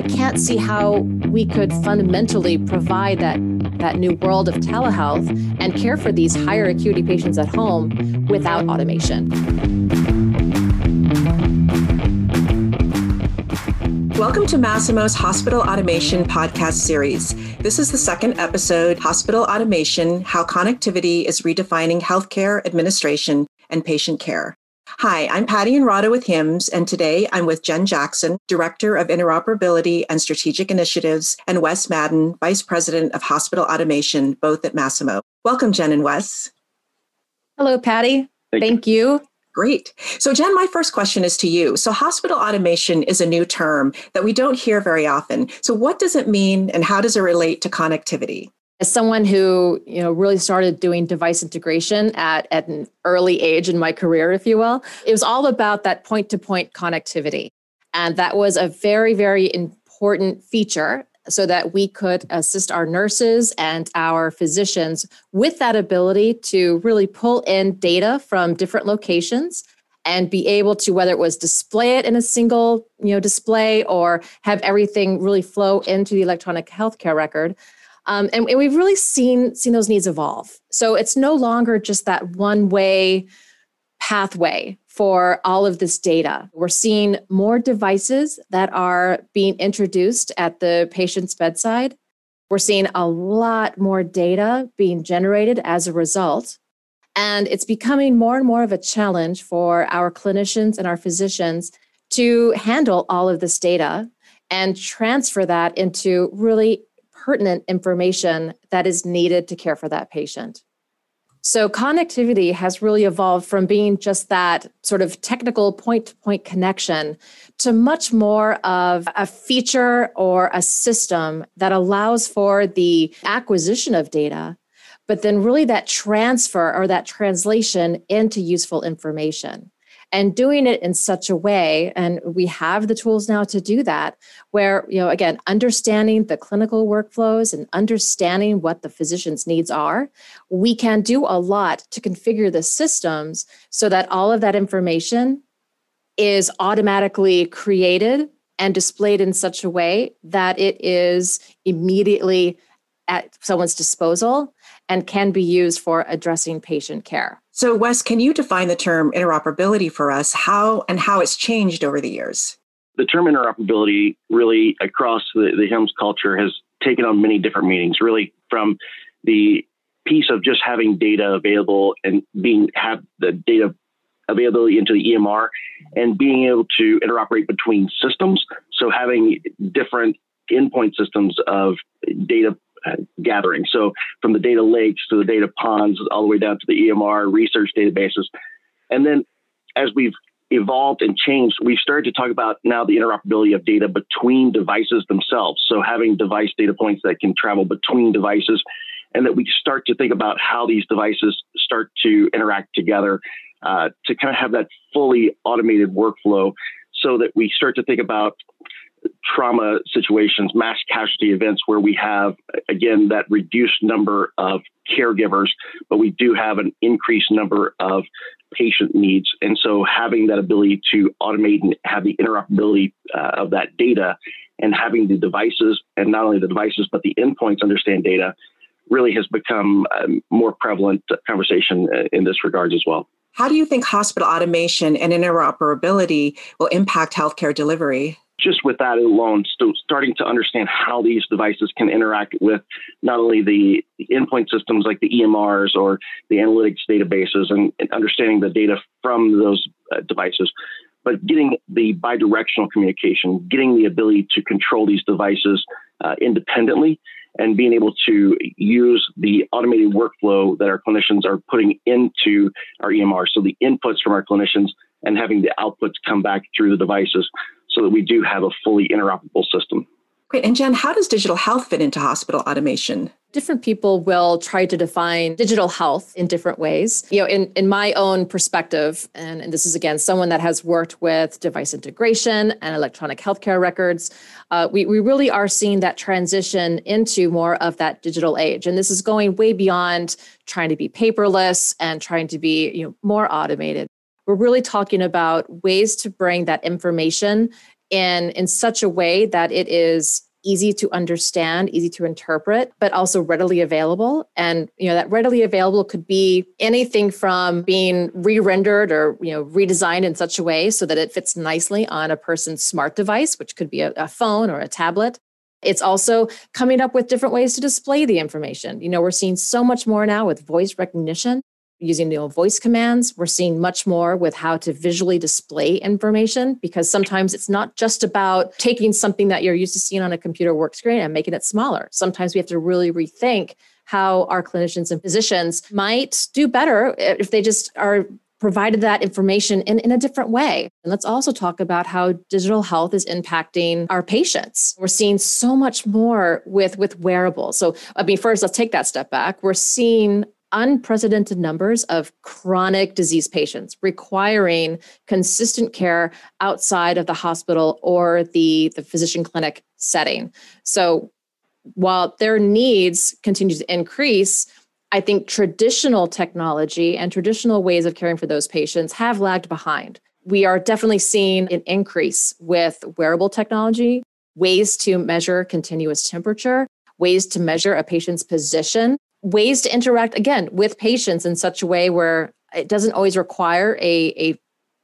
I can't see how we could fundamentally provide that new world of telehealth and care for these higher acuity patients at home without automation. Welcome to Masimo's Hospital Automation podcast series. This is the second episode, Hospital Automation, How Connectivity is Redefining Healthcare Administration and Patient Care. Hi, I'm Patty Enrado with HIMSS, and today I'm with Jen Jackson, Director of Interoperability and Strategic Initiatives, and Wes Madden, Vice President of Hospital Automation, both at Masimo. Welcome, Jen and Wes. Hello, Patty. Thank you. Great. So Jen, my first question is to you. So hospital automation is a new term that we don't hear very often. So what does it mean and how does it relate to connectivity? As someone who, really started doing device integration at an early age in my career, if you will, it was all about that point-to-point connectivity. And that was a very, very important feature so that we could assist our nurses and our physicians with that ability to really pull in data from different locations and be able to, whether it was display it in a single, display or have everything really flow into the electronic healthcare record. And we've really seen those needs evolve. So it's no longer just that one-way pathway for all of this data. We're seeing more devices that are being introduced at the patient's bedside. We're seeing a lot more data being generated as a result. And it's becoming more and more of a challenge for our clinicians and our physicians to handle all of this data and transfer that into really pertinent information that is needed to care for that patient. So connectivity has really evolved from being just that sort of technical point-to-point connection to much more of a feature or a system that allows for the acquisition of data, but then really that transfer or that translation into useful information. And doing it in such a way, and we have the tools now to do that, where, again, understanding the clinical workflows and understanding what the physician's needs are, we can do a lot to configure the systems so that all of that information is automatically created and displayed in such a way that it is immediately at someone's disposal and can be used for addressing patient care. So Wes, can you define the term interoperability for us, how it's changed over the years? The term interoperability really across the HIMSS culture has taken on many different meanings, really from the piece of just having data available and have the data availability into the EMR and being able to interoperate between systems. So having different endpoint systems of data gathering. So from the data lakes to the data ponds, all the way down to the EMR research databases. And then as we've evolved and changed, we've started to talk about now the interoperability of data between devices themselves. So having device data points that can travel between devices, and that we start to think about how these devices start to interact together to kind of have that fully automated workflow so that we start to think about trauma situations, mass casualty events where we have, again, that reduced number of caregivers, but we do have an increased number of patient needs. And so having that ability to automate and have the interoperability of that data and having the devices, and not only the devices, but the endpoints understand data really has become a more prevalent conversation in this regard as well. How do you think hospital automation and interoperability will impact healthcare delivery? Just with that alone, starting to understand how these devices can interact with not only the endpoint systems like the EMRs or the analytics databases and understanding the data from those devices, but getting the bidirectional communication, getting the ability to control these devices independently and being able to use the automated workflow that our clinicians are putting into our EMR. So the inputs from our clinicians and having the outputs come back through the devices so that we do have a fully interoperable system. Great. And Jen, how does digital health fit into hospital automation? Different people will try to define digital health in different ways. In my own perspective, and this is, again, someone that has worked with device integration and electronic healthcare records, we really are seeing that transition into more of that digital age. And this is going way beyond trying to be paperless and trying to be more automated. We're really talking about ways to bring that information in such a way that it is easy to understand, easy to interpret, but also readily available. And, that readily available could be anything from being re-rendered or, redesigned in such a way so that it fits nicely on a person's smart device, which could be a phone or a tablet. It's also coming up with different ways to display the information. We're seeing so much more now with voice recognition, using voice commands. We're seeing much more with how to visually display information, because sometimes it's not just about taking something that you're used to seeing on a computer work screen and making it smaller. Sometimes we have to really rethink how our clinicians and physicians might do better if they just are provided that information in a different way. And let's also talk about how digital health is impacting our patients. We're seeing so much more with wearables. So, first, let's take that step back. We're seeing unprecedented numbers of chronic disease patients requiring consistent care outside of the hospital or the physician clinic setting. So while their needs continue to increase, I think traditional technology and traditional ways of caring for those patients have lagged behind. We are definitely seeing an increase with wearable technology, ways to measure continuous temperature, ways to measure a patient's position, ways to interact, again, with patients in such a way where it doesn't always require a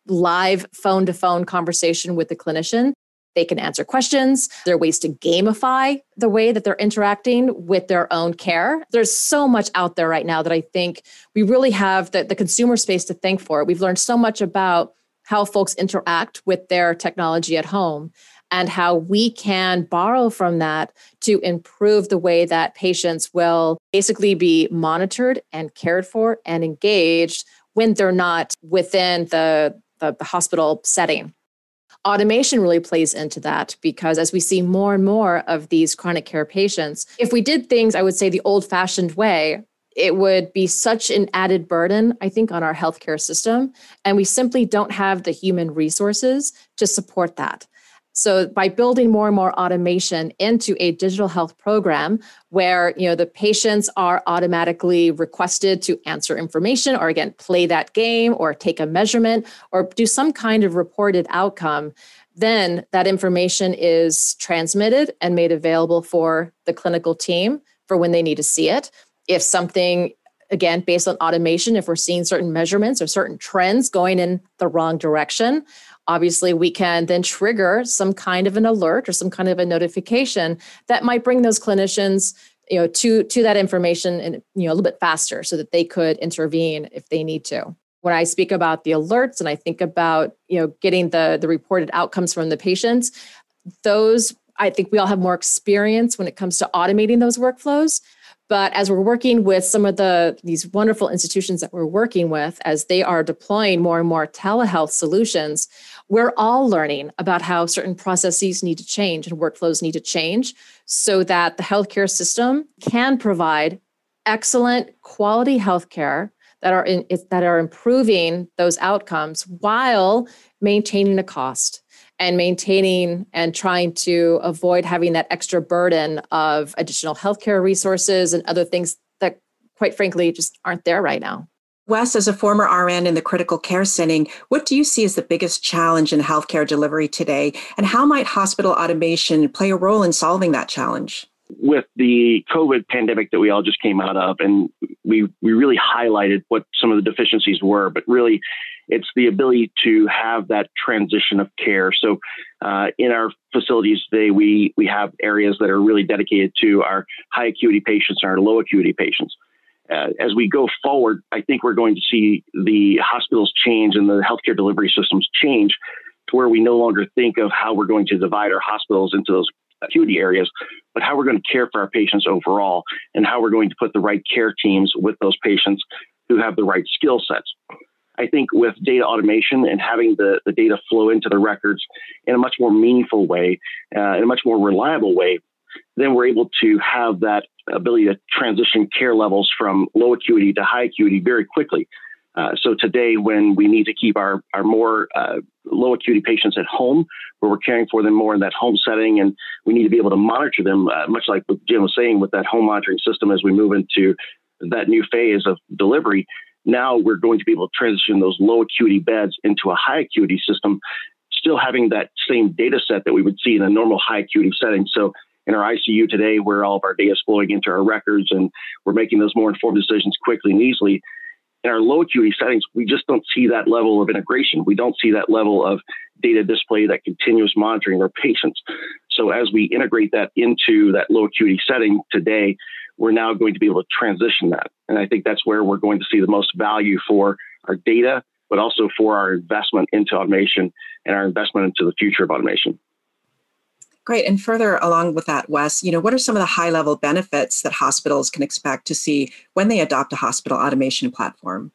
live phone-to-phone conversation with the clinician. They can answer questions. There are ways to gamify the way that they're interacting with their own care. There's so much out there right now that I think we really have the consumer space to thank for. We've learned so much about how folks interact with their technology at home, and how we can borrow from that to improve the way that patients will basically be monitored and cared for and engaged when they're not within the hospital setting. Automation really plays into that, because as we see more and more of these chronic care patients, if we did things, I would say the old-fashioned way, it would be such an added burden, I think, on our healthcare system. And we simply don't have the human resources to support that. So by building more and more automation into a digital health program where, the patients are automatically requested to answer information, or again, play that game or take a measurement or do some kind of reported outcome, then that information is transmitted and made available for the clinical team for when they need to see it. If something, again, based on automation, if we're seeing certain measurements or certain trends going in the wrong direction, obviously, we can then trigger some kind of an alert or some kind of a notification that might bring those clinicians, to that information and, a little bit faster so that they could intervene if they need to. When I speak about the alerts and I think about, getting the reported outcomes from the patients, those, I think we all have more experience when it comes to automating those workflows. But as we're working with some of these wonderful institutions that we're working with, as they are deploying more and more telehealth solutions, we're all learning about how certain processes need to change and workflows need to change so that the healthcare system can provide excellent quality healthcare that are improving those outcomes while maintaining a cost and maintaining and trying to avoid having that extra burden of additional healthcare resources and other things that, quite frankly, just aren't there right now. Wes, as a former RN in the critical care setting, what do you see as the biggest challenge in healthcare delivery today? And how might hospital automation play a role in solving that challenge? With the COVID pandemic that we all just came out of, and we really highlighted what some of the deficiencies were, but really it's the ability to have that transition of care. So in our facilities today, we have areas that are really dedicated to our high acuity patients and our low acuity patients. As we go forward, I think we're going to see the hospitals change and the healthcare delivery systems change to where we no longer think of how we're going to divide our hospitals into those acuity areas, but how we're going to care for our patients overall and how we're going to put the right care teams with those patients who have the right skill sets. I think with data automation and having the data flow into the records in a much more meaningful way, in a much more reliable way, then we're able to have that ability to transition care levels from low acuity to high acuity very quickly. So today, when we need to keep our more low acuity patients at home, where we're caring for them more in that home setting, and we need to be able to monitor them, much like what Jim was saying with that home monitoring system as we move into that new phase of delivery, now we're going to be able to transition those low acuity beds into a high acuity system, still having that same data set that we would see in a normal high acuity setting. So in our ICU today, where all of our data is flowing into our records and we're making those more informed decisions quickly and easily, in our low acuity settings, we just don't see that level of integration. We don't see that level of data display, that continuous monitoring of our patients. So as we integrate that into that low acuity setting today, we're now going to be able to transition that. And I think that's where we're going to see the most value for our data, but also for our investment into automation and our investment into the future of automation. Great. And further along with that, Wes, what are some of the high-level benefits that hospitals can expect to see when they adopt a hospital automation platform?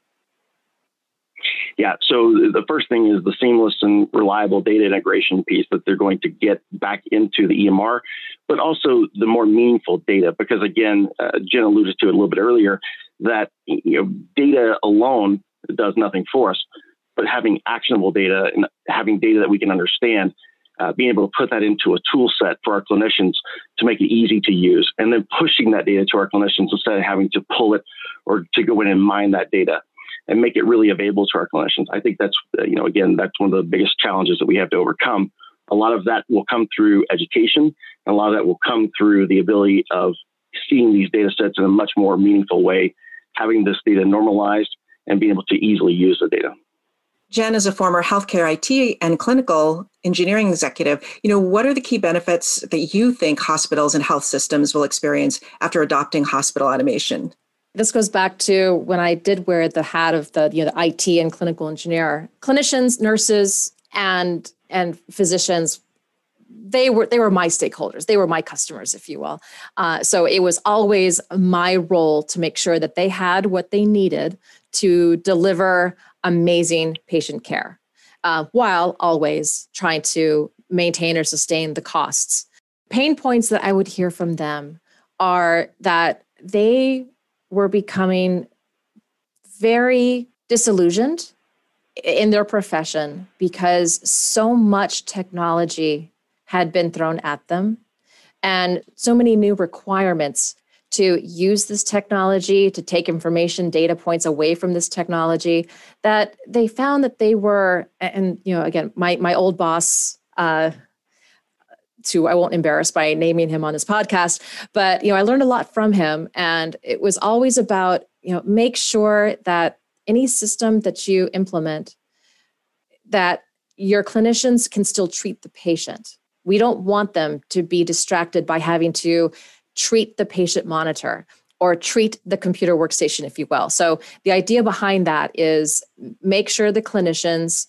Yeah, so the first thing is the seamless and reliable data integration piece that they're going to get back into the EMR, but also the more meaningful data, because again, Jen alluded to it a little bit earlier, that data alone does nothing for us, but having actionable data and having data that we can understand, being able to put that into a tool set for our clinicians to make it easy to use, and then pushing that data to our clinicians instead of having to pull it or to go in and mine that data and make it really available to our clinicians. I think that's, again, that's one of the biggest challenges that we have to overcome. A lot of that will come through education, and a lot of that will come through the ability of seeing these data sets in a much more meaningful way, having this data normalized and being able to easily use the data. Jen, as a former healthcare IT and clinical engineering executive, what are the key benefits that you think hospitals and health systems will experience after adopting hospital automation? This goes back to when I did wear the hat of the IT and clinical engineer. Clinicians, nurses, and physicians, they were my stakeholders. They were my customers, if you will. So it was always my role to make sure that they had what they needed to deliver amazing patient care, while always trying to maintain or sustain the costs. Pain points that I would hear from them are that they were becoming very disillusioned in their profession because so much technology had been thrown at them and so many new requirements to use this technology, to take information, data points away from this technology, that they found that they were, and again, my old boss, who I won't embarrass by naming him on this podcast, but I learned a lot from him, and it was always about make sure that any system that you implement, that your clinicians can still treat the patient. We don't want them to be distracted by having to treat the patient monitor or treat the computer workstation, if you will. So the idea behind that is make sure the clinicians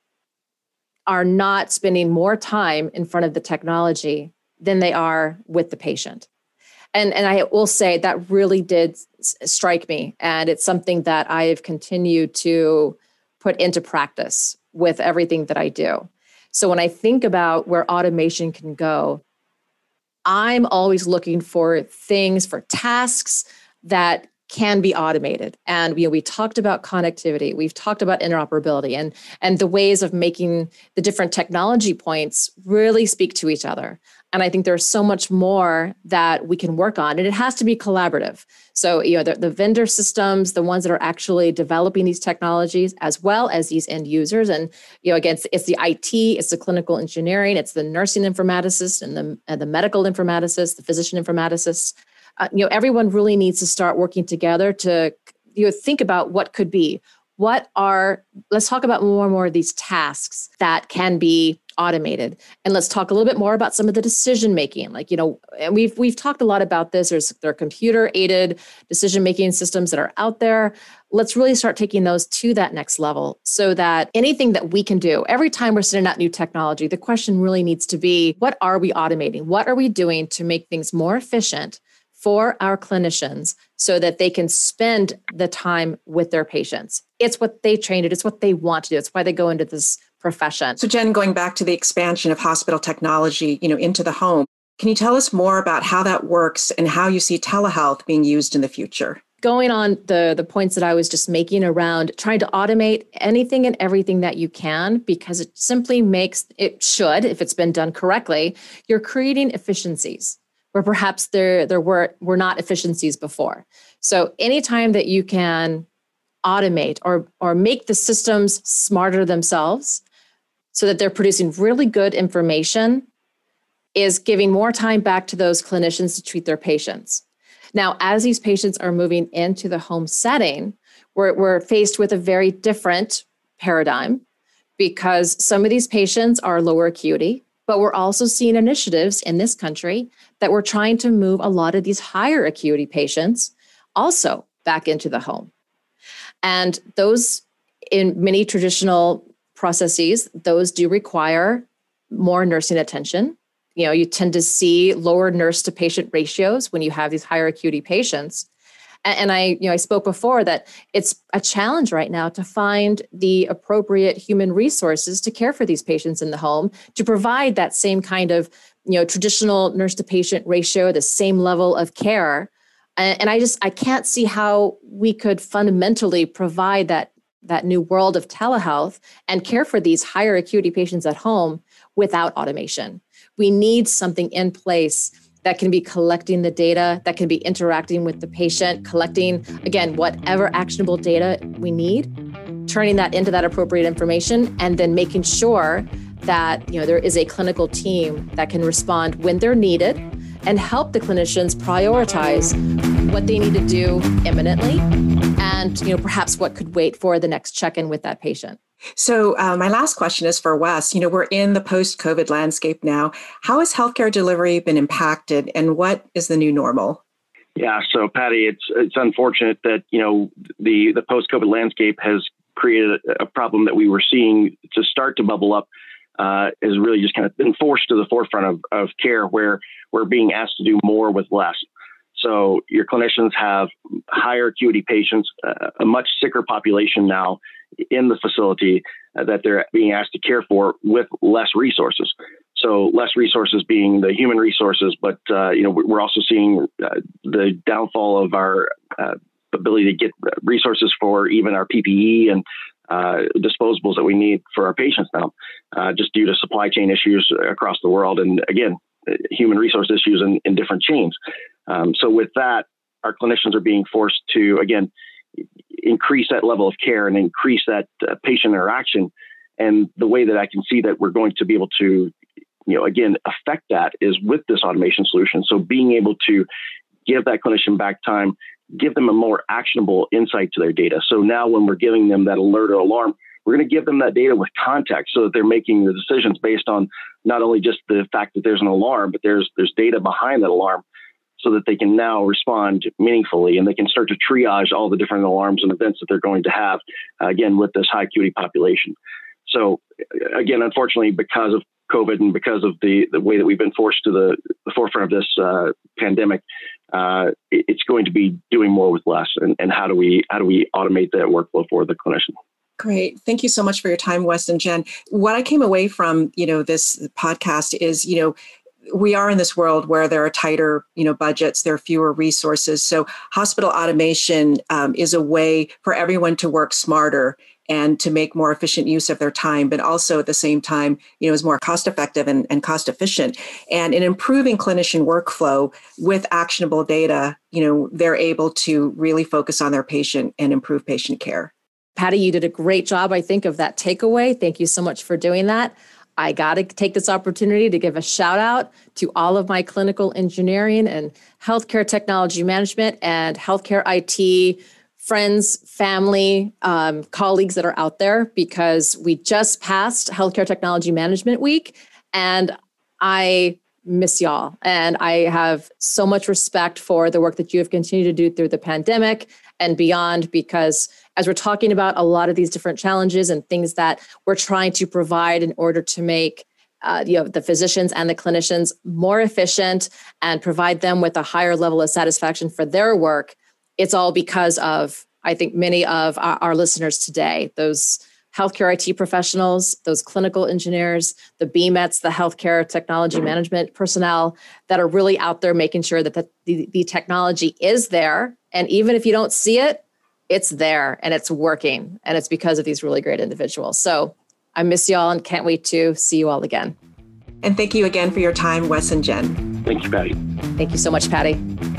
are not spending more time in front of the technology than they are with the patient. And I will say that really did strike me. And it's something that I have continued to put into practice with everything that I do. So when I think about where automation can go, I'm always looking for things, for tasks that can be automated. And we talked about connectivity. We've talked about interoperability and the ways of making the different technology points really speak to each other. And I think there's so much more that we can work on, and it has to be collaborative. So, the vendor systems, the ones that are actually developing these technologies, as well as these end users. And, again, it's the IT, it's the clinical engineering, it's the nursing informaticists and the medical informaticists, the physician informaticists. Everyone really needs to start working together to, think about what could be. Let's talk about more and more of these tasks that can be automated. And let's talk a little bit more about some of the decision-making. And we've talked a lot about this. There are computer-aided decision-making systems that are out there. Let's really start taking those to that next level so that anything that we can do, every time we're sending out new technology, the question really needs to be, what are we automating? What are we doing to make things more efficient for our clinicians so that they can spend the time with their patients? It's what they trained. It's what they want to do. It's why they go into this profession. So Jen, going back to the expansion of hospital technology, into the home, can you tell us more about how that works and how you see telehealth being used in the future? Going on the points that I was just making around trying to automate anything and everything that you can, because it simply should, if it's been done correctly, you're creating efficiencies where perhaps there were not efficiencies before. So anytime that you can automate or make the systems smarter themselves, so that they're producing really good information is giving more time back to those clinicians to treat their patients. Now, as these patients are moving into the home setting, we're faced with a very different paradigm because some of these patients are lower acuity, but we're also seeing initiatives in this country that we're trying to move a lot of these higher acuity patients also back into the home. And those, in many traditional processes, those do require more nursing attention. You know, you tend to see lower nurse to patient ratios when you have these higher acuity patients. And I spoke before that it's a challenge right now to find the appropriate human resources to care for these patients in the home, to provide that same kind of, traditional nurse to patient ratio, the same level of care. And I can't see how we could fundamentally provide that new world of telehealth and care for these higher acuity patients at home without automation. We need something in place that can be collecting the data, that can be interacting with the patient, collecting, again, whatever actionable data we need, turning that into that appropriate information, and then making sure that there is a clinical team that can respond when they're needed and help the clinicians prioritize what they need to do imminently and perhaps what could wait for the next check-in with that patient. So my last question is for Wes. We're in the post-COVID landscape now. How has healthcare delivery been impacted, and what is the new normal? Yeah, so Patty, it's unfortunate that the post-COVID landscape has created a problem that we were seeing to start to bubble up. Has really just kind of been forced to the forefront of care, where we're being asked to do more with less. So your clinicians have higher acuity patients, a much sicker population now in the facility that they're being asked to care for with less resources. So less resources being the human resources, but we're also seeing the downfall of our ability to get resources for even our PPE and disposables that we need for our patients now, just due to supply chain issues across the world. And again, human resource issues in different chains. So with that, our clinicians are being forced to, again, increase that level of care and increase that patient interaction. And the way that I can see that we're going to be able to, again, affect that is with this automation solution. So being able to give that clinician back time, give them a more actionable insight to their data. So now when we're giving them that alert or alarm, we're going to give them that data with context so that they're making the decisions based on not only just the fact that there's an alarm, but there's data behind that alarm, so that they can now respond meaningfully and they can start to triage all the different alarms and events that they're going to have, again, with this high acuity population. So again, unfortunately, because of COVID and because of the way that we've been forced to the forefront of this pandemic, it's going to be doing more with less. And how do we automate that workflow for the clinician? Great. Thank you so much for your time, Wes and Jen. What I came away from, this podcast is, we are in this world where there are tighter, budgets, there are fewer resources. So hospital automation is a way for everyone to work smarter and to make more efficient use of their time, but also at the same time, is more cost effective and cost efficient. And in improving clinician workflow with actionable data, they're able to really focus on their patient and improve patient care. Patty, you did a great job, I think, of that takeaway. Thank you so much for doing that. I got to take this opportunity to give a shout out to all of my clinical engineering and healthcare technology management and healthcare IT friends, family, colleagues that are out there, because we just passed Healthcare Technology Management Week and I miss y'all. And I have so much respect for the work that you have continued to do through the pandemic and beyond, because as we're talking about a lot of these different challenges and things that we're trying to provide in order to make the physicians and the clinicians more efficient and provide them with a higher level of satisfaction for their work, it's all because of, I think, many of our listeners today, those healthcare IT professionals, those clinical engineers, the BMETs, the healthcare technology management personnel that are really out there making sure that the technology is there. And even if you don't see it, it's there and it's working. And it's because of these really great individuals. So I miss you all and can't wait to see you all again. And thank you again for your time, Wes and Jen. Thank you, Patty. Thank you so much, Patty.